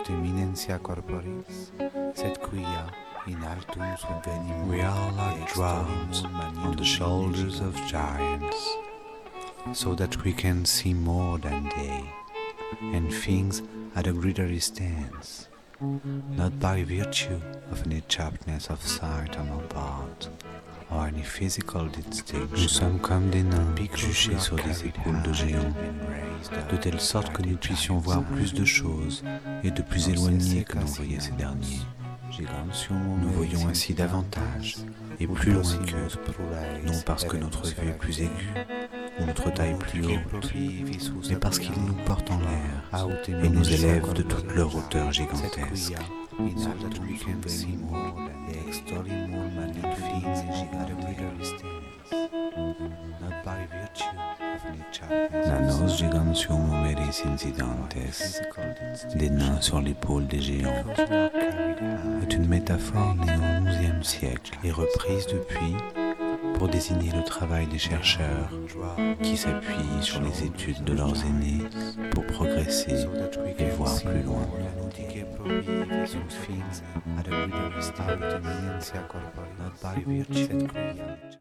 aut eminentia corporis, sed quia in altum subvenimus. We are like drums on the shoulders of giants, so that we can see more than they, and things at a greater distance, not by virtue of any sharpness of sight on our part, or any physical distinction. Nous sommes comme des nains juchés sur des épaules de géants, de telle sorte que nous puissions voir plus de choses et de plus éloignées que n'en voyaient ces derniers. Nous voyons ainsi davantage et plus loin qu'eux, non parce que notre vue est plus aiguë ou notre taille plus haute, mais parce qu'ils nous portent en l'air et nous élèvent de toute leur hauteur gigantesque. Nanos gigantium humeris incidentes, des nains sur l'épaule des géants, est une métaphore née au XIe siècle et reprise depuis pour désigner le travail des chercheurs qui s'appuient sur les études de leurs aînés pour progresser et voir plus loin.